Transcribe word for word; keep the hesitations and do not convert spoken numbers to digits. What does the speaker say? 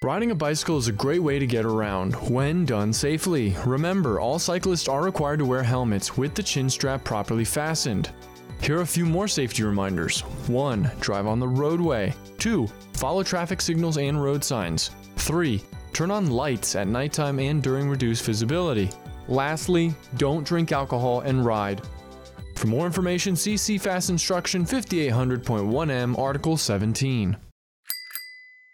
Riding a bicycle is a great way to get around, when done safely. Remember, all cyclists are required to wear helmets with the chin strap properly fastened. Here are a few more safety reminders. one. Drive on the roadway. two. Follow traffic signals and road signs. three. Turn on lights at nighttime and during reduced visibility. Lastly, don't drink alcohol and ride. For more information, see C F A S Instruction fifty-eight hundred point one M, Article seventeen.